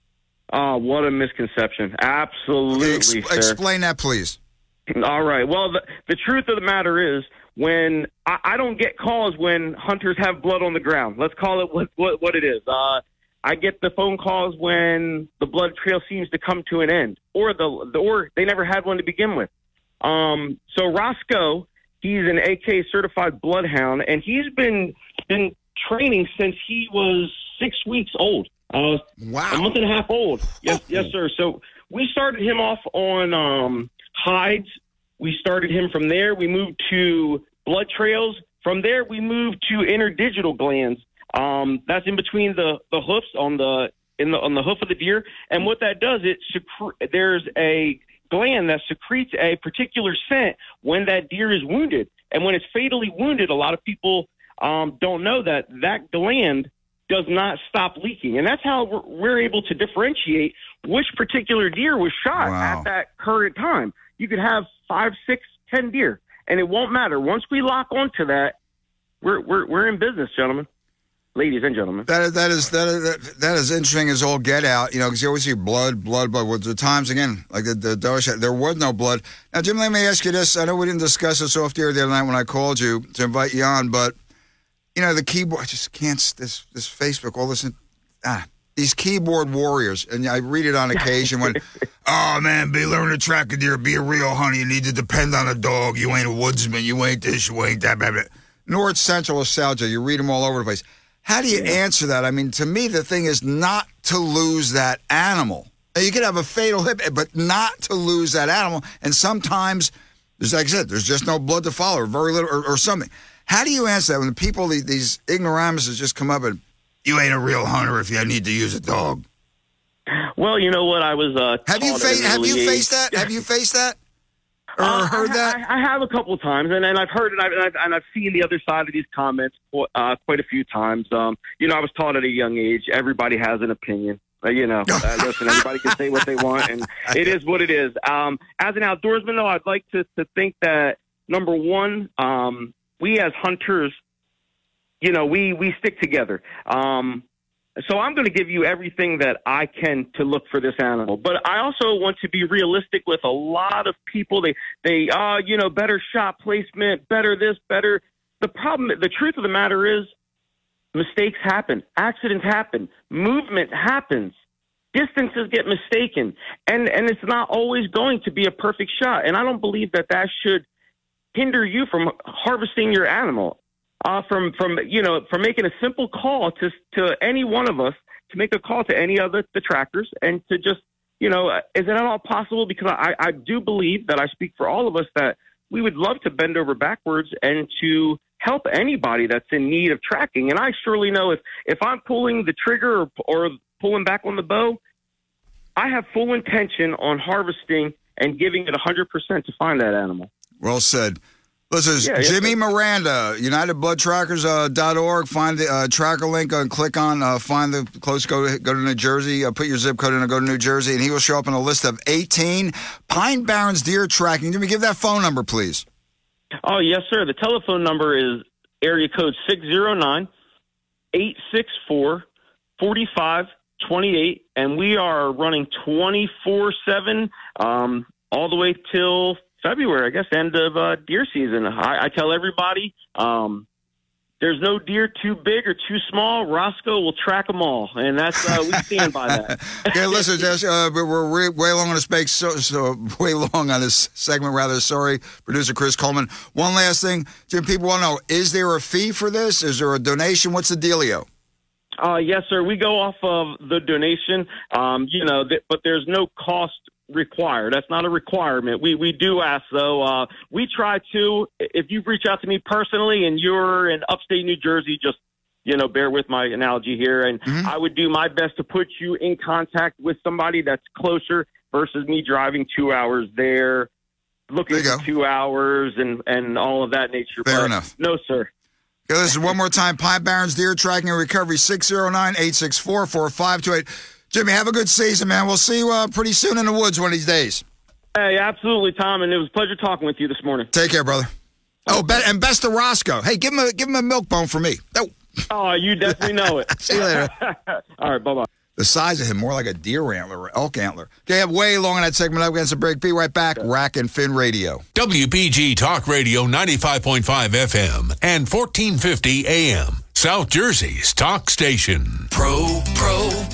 Oh, what a misconception! Absolutely, okay, ex- sir. Explain that, please. All right. Well, the, the truth of the matter is, when I, I don't get calls when hunters have blood on the ground. Let's call it what what, what it is. Uh, I get the phone calls when the blood trail seems to come to an end, or the, the or they never had one to begin with. Um, so Roscoe, he's an A K certified bloodhound, and he's been been training since he was six weeks old. Uh, wow, a month and a half old. Yes, yes, sir. So we started him off on um, hides. We started him from there. We moved to blood trails. From there, we moved to interdigital glands. Um, that's in between the, the hoofs on the in the on the hoof of the deer. And what that does, it secre- there's a gland that secretes a particular scent when that deer is wounded. And when it's fatally wounded, a lot of people um, don't know that that gland does not stop leaking. And that's how we're, we're able to differentiate which particular deer was shot wow. at that current time. You could have five, six, ten deer, and it won't matter. Once we lock onto that, we're we're we're in business, gentlemen, ladies and gentlemen. That is that is that is, that is interesting as all get out. You know, because you always see blood, blood, blood. With the times again, like the the Dosh, there was no blood. Now, Jim, let me ask you this. I know we didn't discuss this off the air the other night when I called you to invite you on, but you know, the keyboard. I just can't. This this Facebook, all this. Ah. These keyboard warriors, and I read it on occasion when, oh, man, be learn to track a deer, be a real hunter. You need to depend on a dog. You ain't a woodsman. You ain't this, you ain't that. Blah, blah. North Central Nostalgia, you read them all over the place. How do you yeah. answer that? I mean, to me, the thing is not to lose that animal. You could have a fatal hit, but not to lose that animal. And sometimes, there's like I said, there's just no blood to follow, or very little, or, or something. How do you answer that when the people, these, these ignoramuses just come up and, you ain't a real hunter if you need to use a dog? Well, you know what? I was. Uh, have you faced? Have you faced that? Have you faced that? Or uh, heard I, that? I, I have a couple of times, and, and I've heard it, and I've, and I've seen the other side of these comments uh, quite a few times. Um, you know, I was taught at a young age. Everybody has an opinion. Uh, you know, uh, listen, everybody can say what they want, and it is what it is. Um, as an outdoorsman, though, I'd like to, to think that number one, um, we as hunters. You know, we, we stick together. Um, so I'm going to give you everything that I can to look for this animal. But I also want to be realistic with a lot of people. They, they, uh, you know, better shot placement, better this, better. The problem, the truth of the matter is mistakes happen. Accidents happen. Movement happens. Distances get mistaken. And, and it's not always going to be a perfect shot. And I don't believe that that should hinder you from harvesting your animal. Uh, from, from, you know, from making a simple call to, to any one of us to make a call to any of the, the trackers and to just, you know, is it at all possible? Because I, I do believe that I speak for all of us that we would love to bend over backwards and to help anybody that's in need of tracking. And I surely know if, if I'm pulling the trigger or, or pulling back on the bow, I have full intention on harvesting and giving it one hundred percent to find that animal. Well said. Listen, Yeah, Jimmy yeah. Miranda, United Blood Trackers dot org. Find the uh, tracker link and click on uh, find the close. Go to, go to New Jersey. Uh, put your zip code in and go to New Jersey, and he will show up on a list of eighteen Pine Barrens deer tracking. Give me give that phone number, please. Oh, yes, sir. The telephone number is area code six zero nine, eight six four, four five two eight, and we are running twenty-four seven um, all the way till February, I guess, end of uh, deer season. I, I tell everybody um, there's no deer too big or too small. Roscoe will track them all, and that's uh, we stand by that. Okay, listen, just, uh, we're re- way long on this space, so, so way long on this segment. Rather, sorry, producer Chris Coleman. One last thing, Jim. People want to know: is there a fee for this? Is there a donation? What's the dealio? Uh, yes, sir. We go off of the donation, um, you know, th- but there's no cost required. That's not a requirement. We we do ask, though. Uh, we try to, if you reach out to me personally and you're in upstate New Jersey, just, you know, bear with my analogy here. And Mm-hmm. I would do my best to put you in contact with somebody that's closer versus me driving two hours there, looking There you for go. two hours and, and all of that nature. Fair But enough. No, sir. Okay, listen, one more time. Pine Barrens Deer Tracking and Recovery, six zero nine, eight six four, four five two eight. Jimmy, have a good season, man. We'll see you uh, pretty soon in the woods one of these days. Hey, absolutely, Tom, and it was a pleasure talking with you this morning. Take care, brother. Oh, be- and best to Roscoe. Hey, give him a give him a milk bone for me. Oh, Oh, you definitely know it. See you later. All right, bye-bye. The size of him, more like a deer antler or elk antler. Okay, I'm way long on that segment. Up against the break. Be right back. Rack and Fin Radio. W P G Talk Radio ninety-five point five F M and fourteen fifty A M. South Jersey's talk station. Pro, pro,